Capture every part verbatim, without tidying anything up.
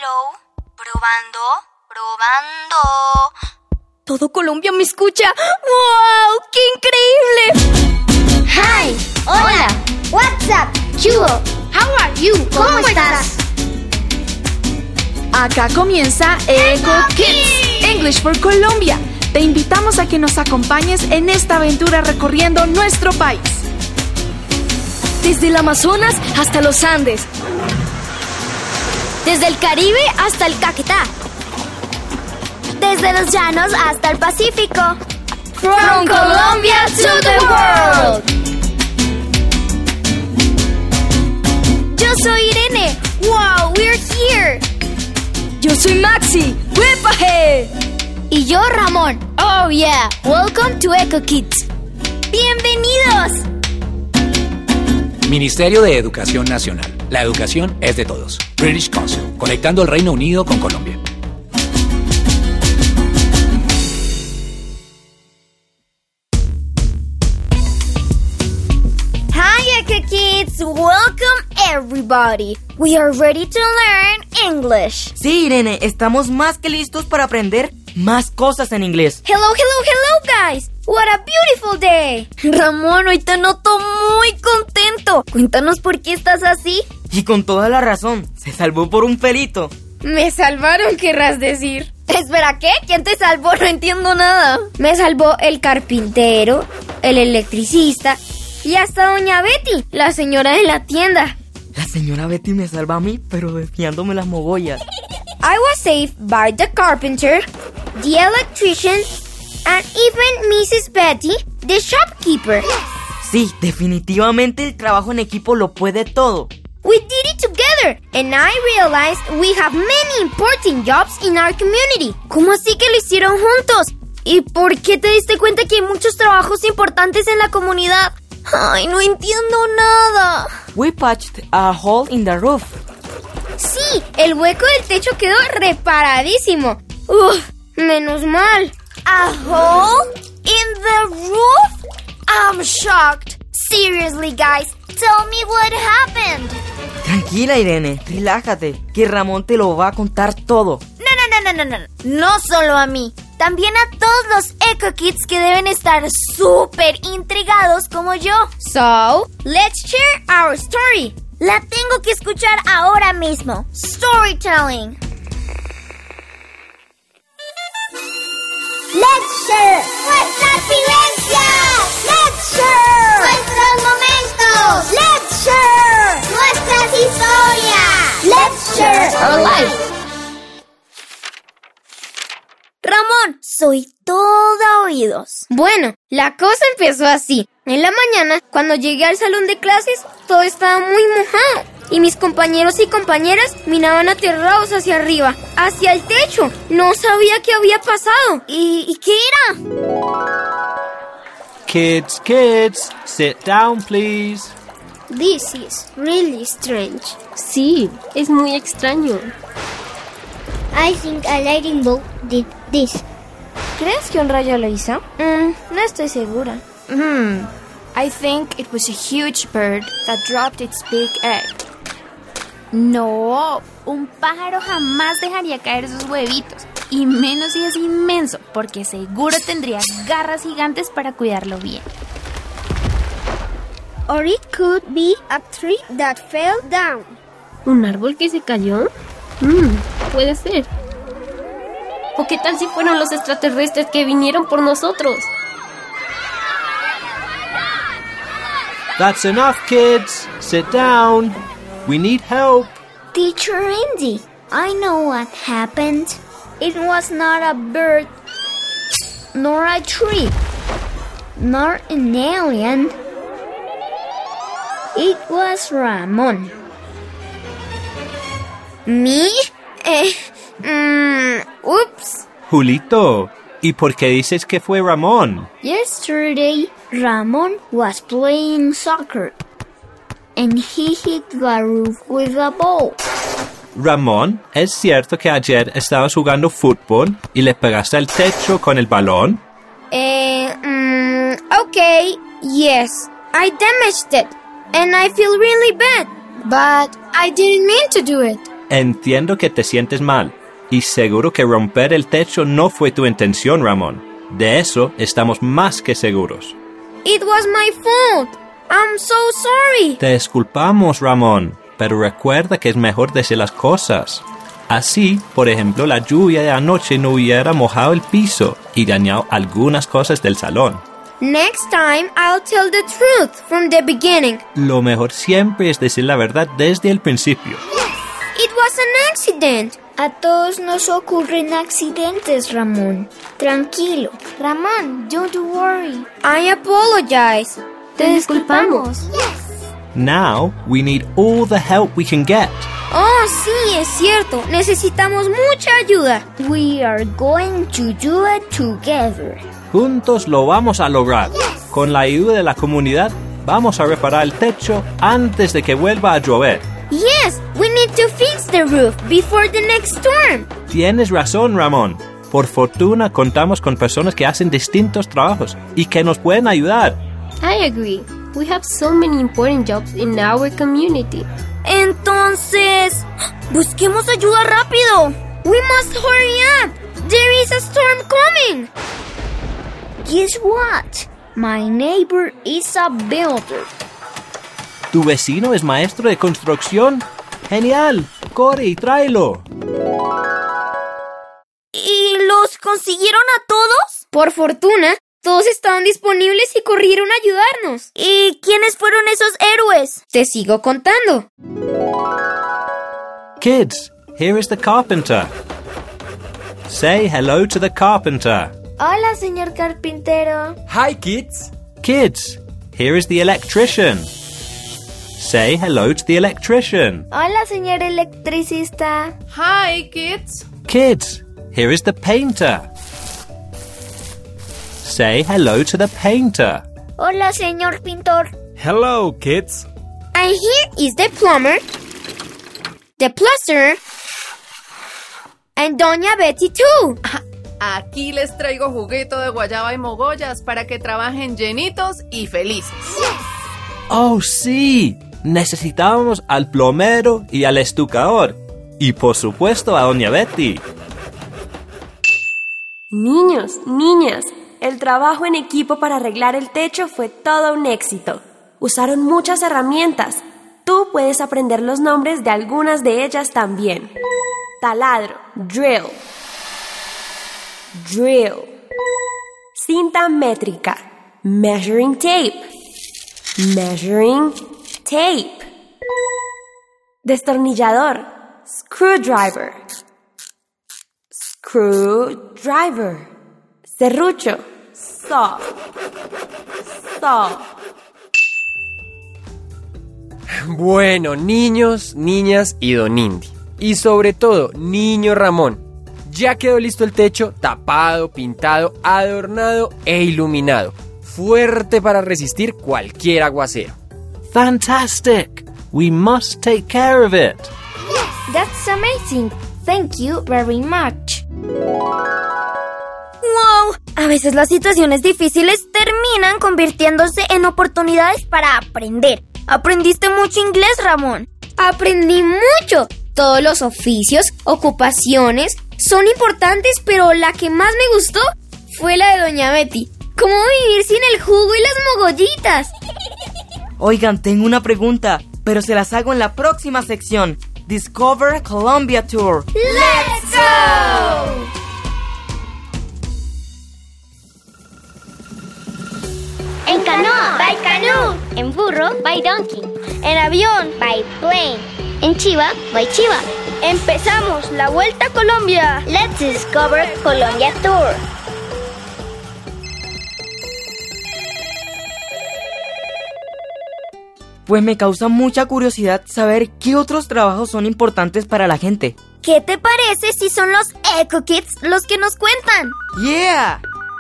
Hello, probando, probando. Todo Colombia me escucha. ¡Wow! ¡Qué increíble! Hi, hola, what's up, chuo, how are you, ¿cómo, ¿Cómo estás? Acá comienza Eco Kids, English for Colombia. Te invitamos a que nos acompañes en esta aventura recorriendo nuestro país. Desde el Amazonas hasta los Andes. Desde el Caribe hasta el Caquetá. Desde los llanos hasta el Pacífico. From Colombia to the world. Yo soy Irene. Wow, we're here. Yo soy Maxi. ¡Huepaje! Y yo Ramón. Oh yeah, welcome to Eco Kids. ¡Bienvenidos! Ministerio de Educación Nacional. La educación es de todos. British Council, conectando el Reino Unido con Colombia. Hi, Eco Kids! Welcome everybody. We are ready to learn English. Sí, Irene, estamos más que listos para aprender más cosas en inglés. Hello, hello, hello, guys. What a beautiful day. Ramón, hoy te noto muy contento. Cuéntanos por qué estás así. Y con toda la razón, se salvó por un pelito. Me salvaron, querrás decir. Espera, ¿qué? ¿Quién te salvó? No entiendo nada. Me salvó el carpintero, el electricista y hasta doña Betty, la señora de la tienda. La señora Betty me salva a mí, pero desviándome las mogollas. I was saved by the carpenter, the electrician, and even missus Betty, the shopkeeper. Sí, definitivamente el trabajo en equipo lo puede todo. We did it together, and I realized we have many important jobs in our community. ¿Cómo así que lo hicieron juntos? ¿Y por qué te diste cuenta que hay muchos trabajos importantes en la comunidad? Ay, no entiendo nada. We patched a hole in the roof. Sí, el hueco del techo quedó reparadísimo. Uf, menos mal. A hole in the roof? I'm shocked. Seriously, guys, tell me what happened. Tranquila, Irene, relájate, que Ramón te lo va a contar todo. No, no, no, no, no, no. No solo a mí, también a todos los Eco Kids que deben estar súper intrigados como yo. So, let's share our story. La tengo que escuchar ahora mismo. Storytelling. Let's share nuestras vivencias. Let's share nuestros momentos. Let's share nuestras historias. Let's share our life. Ramón, soy toda oídos. Bueno, la cosa empezó así. En la mañana, cuando llegué al salón de clases, todo estaba muy mojado. Y mis compañeros y compañeras miraban aterrados hacia arriba, hacia el techo. No sabía qué había pasado. ¿Y, ¿y qué era? Kids, kids, sit down, please. This is really strange. Sí, es muy extraño. I think a lightning bolt did this. ¿Crees que un rayo lo hizo? Mm, no estoy segura. Hmm. I think it was a huge bird that dropped its big egg. No, un pájaro jamás dejaría caer sus huevitos. Y menos si es inmenso, porque seguro tendría garras gigantes para cuidarlo bien. Or it could be a tree that fell down. ¿Un árbol que se cayó? Mm, puede ser. ¿O qué tal si fueron los extraterrestres que vinieron por nosotros? That's enough, kids. Sit down. We need help. Teacher Indy, I know what happened. It was not a bird, nor a tree, nor an alien. It was Ramón. ¿Me? Eh, mm, oops. Julito, ¿y por qué dices que fue Ramón? Yesterday, Ramón was playing soccer, and he hit the roof with a ball. Ramón, ¿es cierto que ayer estabas jugando fútbol y le pegaste al techo con el balón? Eh, mm, okay, yes. I damaged it, and I feel really bad. But I didn't mean to do it. Entiendo que te sientes mal, y seguro que romper el techo no fue tu intención, Ramón. De eso estamos más que seguros. It was my fault. I'm so sorry. Te disculpamos, Ramón, pero recuerda que es mejor decir las cosas. Así, por ejemplo, la lluvia de anoche no hubiera mojado el piso y dañado algunas cosas del salón. Next time, I'll tell the truth from the beginning. Lo mejor siempre es decir la verdad desde el principio. It was an accident. A todos nos ocurren accidentes, Ramón. Tranquilo. Ramón, don't worry. I apologize. Te disculpamos. Now, we need all the help we can get. Oh, sí, es cierto. Necesitamos mucha ayuda. We are going to do it together. Juntos lo vamos a lograr. Con la ayuda de la comunidad, vamos a reparar el techo antes de que vuelva a llover. Yes, we need to fix the roof before the next storm. Tienes razón, Ramón. Por fortuna contamos con personas que hacen distintos trabajos y que nos pueden ayudar. I agree. We have so many important jobs in our community. Entonces, busquemos ayuda rápido. We must hurry up. There is a storm coming. Guess what? My neighbor is a builder. ¿Tu vecino es maestro de construcción? ¡Genial! ¡Corre y tráelo! ¿Y los consiguieron a todos? Por fortuna, todos estaban disponibles y corrieron a ayudarnos. ¿Y quiénes fueron esos héroes? Te sigo contando. Kids, here is the carpenter. Say hello to the carpenter. Hola, señor carpintero. Hi, kids. Kids, here is the electrician. Say hello to the electrician. Hola, señor electricista. Hi, kids. Kids, here is the painter. Say hello to the painter. Hola, señor pintor. Hello, kids. And here is the plumber, the plasterer, and Doña Betty too. Aquí les traigo juguito de guayaba y mogollas para que trabajen llenitos y felices. ¡Oh, sí! Necesitábamos al plomero y al estucador. Y por supuesto a Doña Betty. Niños, niñas, el trabajo en equipo para arreglar el techo fue todo un éxito. Usaron muchas herramientas. Tú puedes aprender los nombres de algunas de ellas también. Taladro, drill. Drill. Cinta métrica, measuring tape. Measuring tape. Destornillador, screwdriver. Screwdriver. Serrucho, saw. Saw. Bueno, niños, niñas y don Indy. Y sobre todo, niño Ramón. Ya quedó listo el techo, tapado, pintado, adornado e iluminado. Fuerte para resistir cualquier aguacero. Fantastic! We must take care of it. That's amazing. Thank you very much. ¡Wow! A veces las situaciones difíciles terminan convirtiéndose en oportunidades para aprender. ¿Aprendiste mucho inglés, Ramón? Aprendí mucho. Todos los oficios, ocupaciones son importantes, pero la que más me gustó fue la de Doña Betty. ¿Cómo vivir sin el jugo y las mogollitas? Oigan, tengo una pregunta, pero se las hago en la próxima sección. Discover Colombia Tour. ¡Let's go! En canoa, by canoe. En burro, by donkey. En avión, by plane. En chiva, by chiva. Empezamos la Vuelta a Colombia. Let's discover Colombia Tour. Pues me causa mucha curiosidad saber qué otros trabajos son importantes para la gente. ¿Qué te parece si son los Eco Kids los que nos cuentan? ¡Yeah!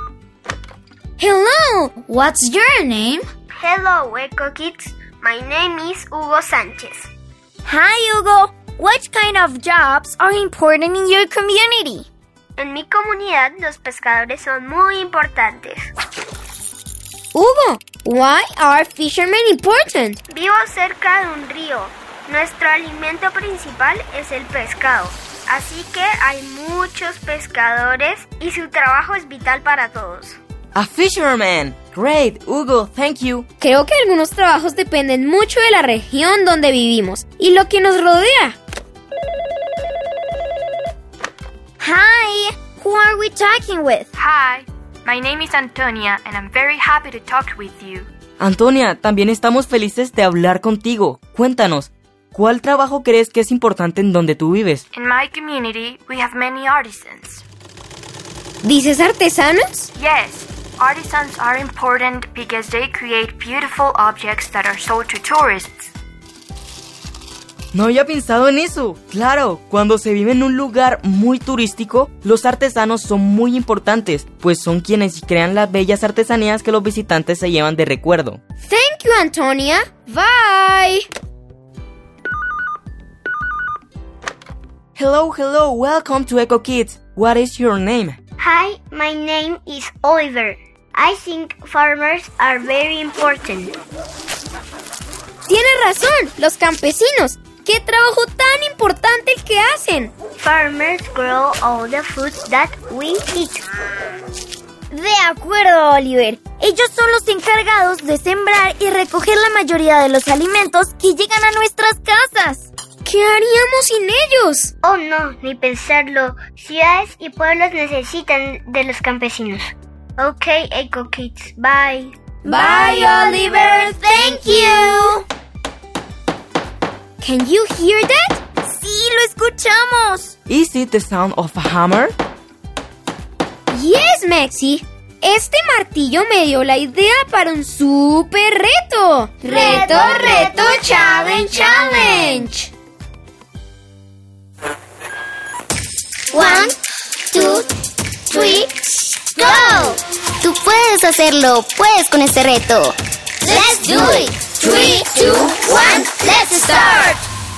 Hello, what's your name? Hello, Eco Kids. My name is Hugo Sánchez. Hi, Hugo. What kind of jobs are important in your community? En mi comunidad, los pescadores son muy importantes. Hugo, why are fishermen important? Vivo cerca de un río Nuestro alimento principal es el pescado, así que hay muchos pescadores y su trabajo es vital para todos. A fisherman. Great, Hugo, thank you. Creo que algunos trabajos dependen mucho de la región donde vivimos y lo que nos rodea. Hi, who are we talking with? Hi, my name is Antonia and I'm very happy to talk with you. Antonia, también estamos felices de hablar contigo. Cuéntanos, ¿cuál trabajo crees que es importante en donde tú vives? In my community, we have many artisans. ¿Dices artesanos? Yes, artisans are important because they create beautiful objects that are sold to tourists. No había pensado en eso. Claro, cuando se vive en un lugar muy turístico, los artesanos son muy importantes, pues son quienes crean las bellas artesanías que los visitantes se llevan de recuerdo. Thank you, Antonia. Bye. Hello, hello, welcome to Eco Kids. What is your name? Hi, my name is Oliver. I think farmers are very important. Tienes razón, los campesinos. ¡Qué trabajo tan importante el que hacen! Farmers grow all the foods that we eat. De acuerdo, Oliver. Ellos son los encargados de sembrar y recoger la mayoría de los alimentos que llegan a nuestras casas. ¿Qué haríamos sin ellos? Oh, no, ni pensarlo. Ciudades y pueblos necesitan de los campesinos. Ok, Eco Kids, bye. Bye, Oliver. Thank you. Can you hear that? Sí, lo escuchamos. Is it the sound of a hammer? Yes, Maxi. Este martillo me dio la idea para un super reto. Reto, reto, challenge, challenge. One, two, three, go. Tú puedes hacerlo, puedes con este reto. Let's do it. Three, two, one, let's start.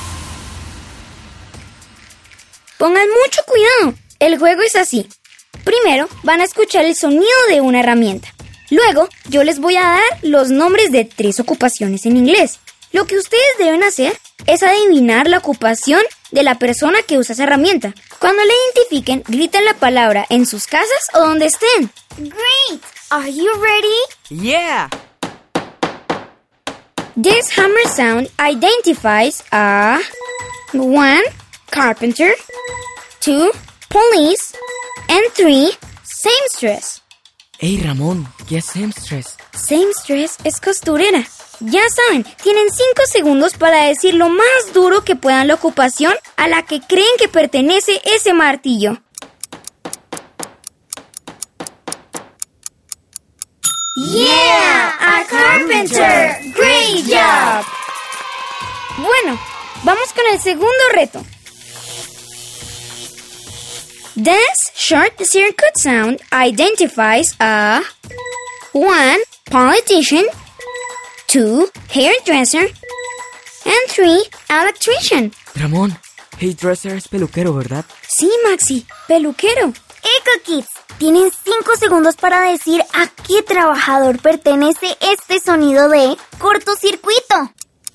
Pongan mucho cuidado. El juego es así. Primero van a escuchar el sonido de una herramienta. Luego yo les voy a dar los nombres de tres ocupaciones en inglés. Lo que ustedes deben hacer es adivinar la ocupación de la persona que usa esa herramienta. Cuando la identifiquen, griten la palabra en sus casas o donde estén. Great. Are you ready? Yeah. This hammer sound identifies a one carpenter, two police, and three seamstress. Hey, Ramón, ¿qué es seamstress? Seamstress es costurera. Ya saben, tienen cinco segundos para decir lo más duro que puedan la ocupación a la que creen que pertenece ese martillo. Yeah, a carpenter. Great job. Bueno, vamos con el segundo reto. This short circuit sound identifies a one politician, two hairdresser, and three electrician. Ramón, hairdresser es peluquero, ¿verdad? Sí, Maxi, peluquero. Eco Kids, tienen cinco segundos para decir a qué trabajador pertenece este sonido de cortocircuito.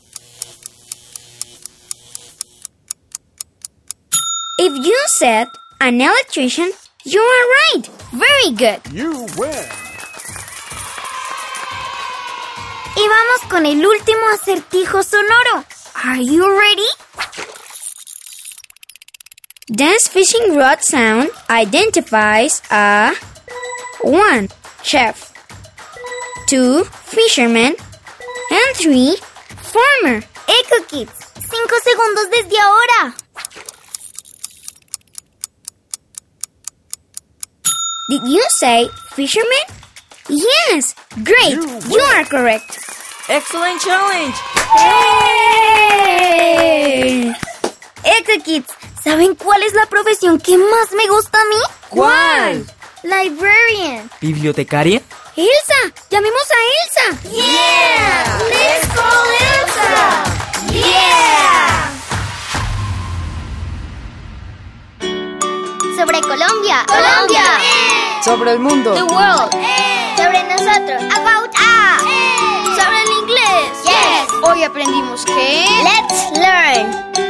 If you said an electrician, you are right. Very good. You win. Y vamos con el último acertijo sonoro. Are you ready? This fishing rod sound identifies a one chef, two fisherman, and three farmer. Eco Kids, cinco segundos desde ahora. Did you say fisherman? Yes, great. You, you are correct. Excellent challenge. Hey. Eco Kids, ¿saben cuál es la profesión que más me gusta a mí? ¿Cuál? Librarian. ¿Bibliotecaria? Elsa, llamemos a Elsa. Yeah, let's call Elsa. Yeah. Sobre Colombia. Colombia. Sobre el mundo. The world. Sobre nosotros. About us. Sobre el inglés. Yes. Hoy aprendimos que... Let's learn.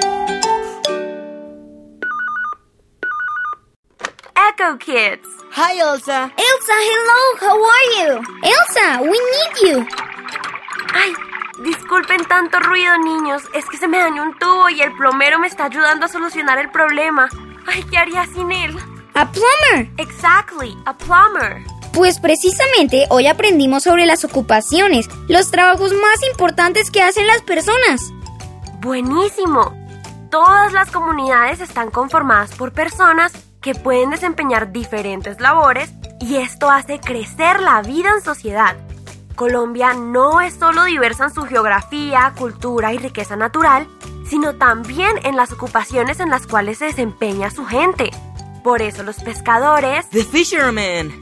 Echo Kids. Hi, Elsa. Elsa, hello, how are you? Elsa, we need you. Ay, disculpen tanto ruido, niños. Es que se me dañó un tubo y el plomero me está ayudando a solucionar el problema. Ay, ¿qué haría sin él? A plumber. Exactly, a plumber. Pues precisamente hoy aprendimos sobre las ocupaciones, los trabajos más importantes que hacen las personas. Buenísimo. Todas las comunidades están conformadas por personas que pueden desempeñar diferentes labores y esto hace crecer la vida en sociedad. Colombia no es solo diversa en su geografía, cultura y riqueza natural, sino también en las ocupaciones en las cuales se desempeña su gente. Por eso los pescadores, The fishermen,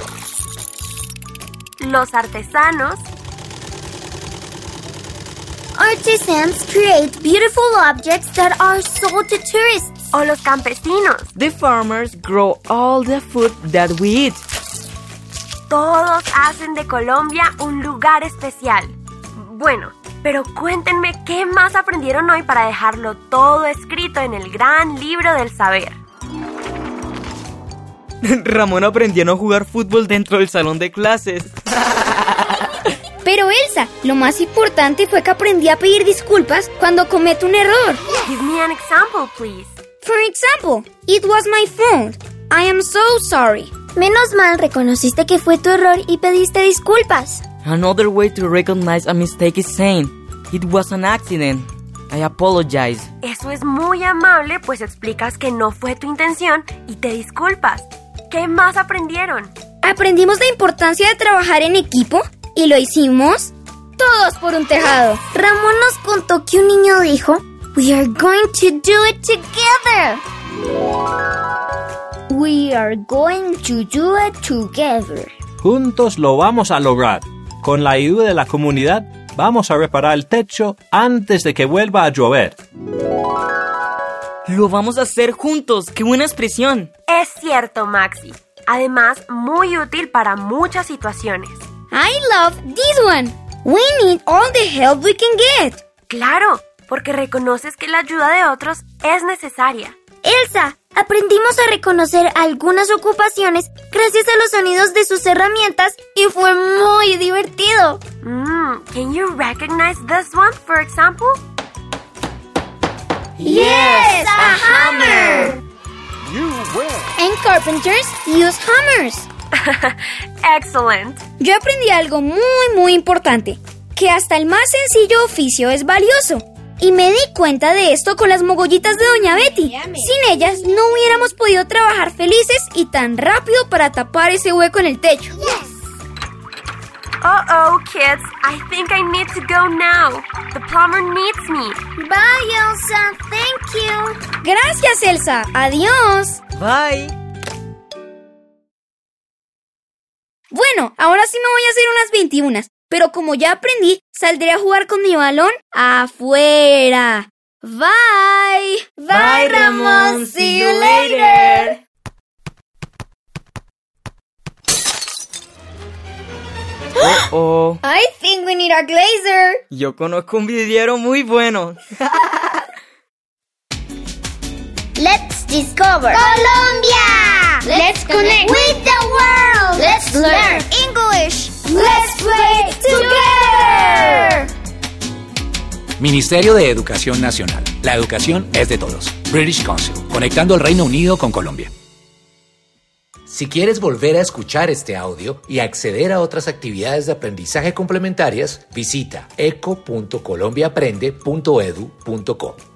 los artesanos, Artisans create beautiful objects that are sold to tourists. o los campesinos, the farmers grow all the food that we eat. todos hacen de Colombia un lugar especial. Bueno, pero cuéntenme qué más aprendieron hoy para dejarlo todo escrito en el gran libro del saber. Ramón aprendió a no jugar fútbol dentro del salón de clases. Pero Elsa, lo más importante fue que aprendí a pedir disculpas cuando cometo un error. Give me an example, please. For example, it was my fault. I am so sorry. Menos mal reconociste que fue tu error y pediste disculpas. Another way to recognize a mistake is saying, it was an accident. I apologize. Eso es muy amable, pues explicas que no fue tu intención y te disculpas. ¿Qué más aprendieron? Aprendimos la importancia de trabajar en equipo y lo hicimos todos por un tejado. Ramón nos contó que un niño dijo, We are going to do it together. We are going to do it together. Juntos lo vamos a lograr. Con la ayuda de la comunidad, vamos a reparar el techo antes de que vuelva a llover. Lo vamos a hacer juntos. ¡Qué buena expresión! Es cierto, Maxi. Además, muy útil para muchas situaciones. I love this one. We need all the help we can get. Claro, porque reconoces que la ayuda de otros es necesaria. Elsa, aprendimos a reconocer algunas ocupaciones gracias a los sonidos de sus herramientas y fue muy divertido. Mm, can you recognize this one, for example? Yes, a hammer. And carpenters use hammers. Excellent. Yo aprendí algo muy, muy importante, que hasta el más sencillo oficio es valioso. Y me di cuenta de esto con las mogollitas de Doña Betty. Sin ellas no hubiéramos podido trabajar felices y tan rápido para tapar ese hueco en el techo. Uh-oh, kids. I think I need to go now. The plumber needs me. Bye, Elsa. Thank you. Gracias, Elsa. Adiós. Bye. Bueno, ahora sí me voy a hacer unas veintiunas. Pero como ya aprendí, saldré a jugar con mi balón afuera. Bye. Bye, Bye Ramón. See you later. Oh, oh. I think we need a glazer. Yo conozco un vidriero muy bueno. Let's discover Colombia. Let's connect with the world. Let's learn English. Let's play together. Ministerio de Educación Nacional. La educación es de todos. British Council. Conectando el Reino Unido con Colombia. Si quieres volver a escuchar este audio y acceder a otras actividades de aprendizaje complementarias, visita eco punto colombiaaprende punto edu punto co.